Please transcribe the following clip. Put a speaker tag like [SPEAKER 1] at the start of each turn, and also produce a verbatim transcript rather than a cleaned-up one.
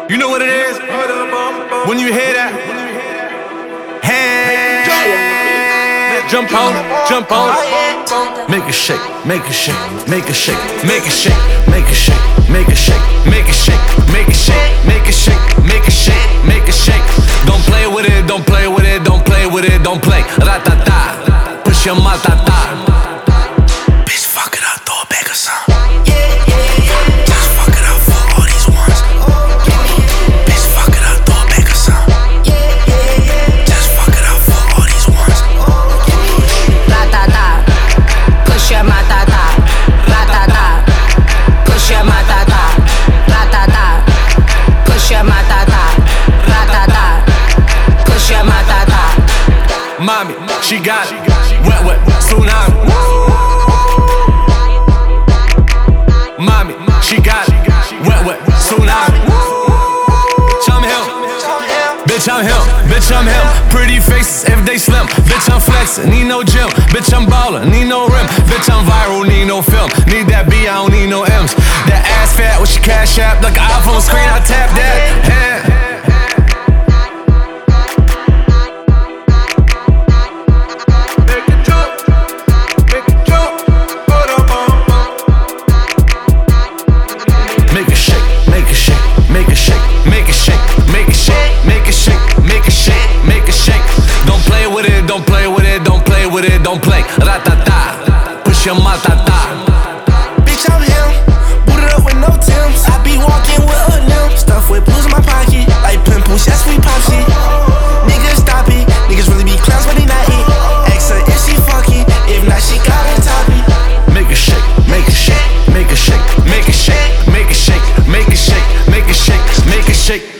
[SPEAKER 1] You know what it is? When you hear that, hand, jump on, jump on. Make it shake, make it shake, make it shake, make it shake, make it shake, make it shake, make it shake, make it shake, make it shake, make it shake, make it shake. Don't play with it, don't play with it, don't play with it, don't play. Ra-ta-ta, push your mouth-ta-ta. Bitch, fuck it up, throw it back or something. Just fuck it up for all these ones. Bitch, fuck it up, throw it back or something. Just fuck it up for all these ones.
[SPEAKER 2] Ra-ta-ta, push your mouth-ta-ta. Ra-ta-ta, push your mouth-ta-ta. Ra-ta-ta, push your mouth-ta-ta. Ra-ta-ta, push your mouth-ta-ta.
[SPEAKER 1] Mommy, she got it. Wet, wet, tsunami. Mommy, she got it. Wet, wet, tsunami. Bitch, I'm him. Bitch, I'm him. Bitch, I'm him. Pretty faces if they slim. Bitch, I'm flexing, need no gym. Bitch, I'm ballin', need no rim. Bitch, I'm viral, need no film. Need that B, I don't need no M's. That ass fat with your cash app. Like an iPhone screen, I tap that. Yeah. Make it shake, make it shake, make it shake, make it shake, make it shake, make it shake, make it shake, make it shake. Don't play with it, don't play with it, don't play with it, don't play. Ra-ta-ta, push your mouth-ta-ta.
[SPEAKER 3] Bitch, I'm him, booted up with no Timbs. I be walking with a limp, stuff with blues in my pocket, like pimples, yes we pop shit. Niggas stop it, niggas really be clowns but they not it. Ask her if she fucking, if not she gotta top it.
[SPEAKER 1] Make it shake, make it shake, make it shake, make it shake, make it shake, make it shake, make it shake, make it shake.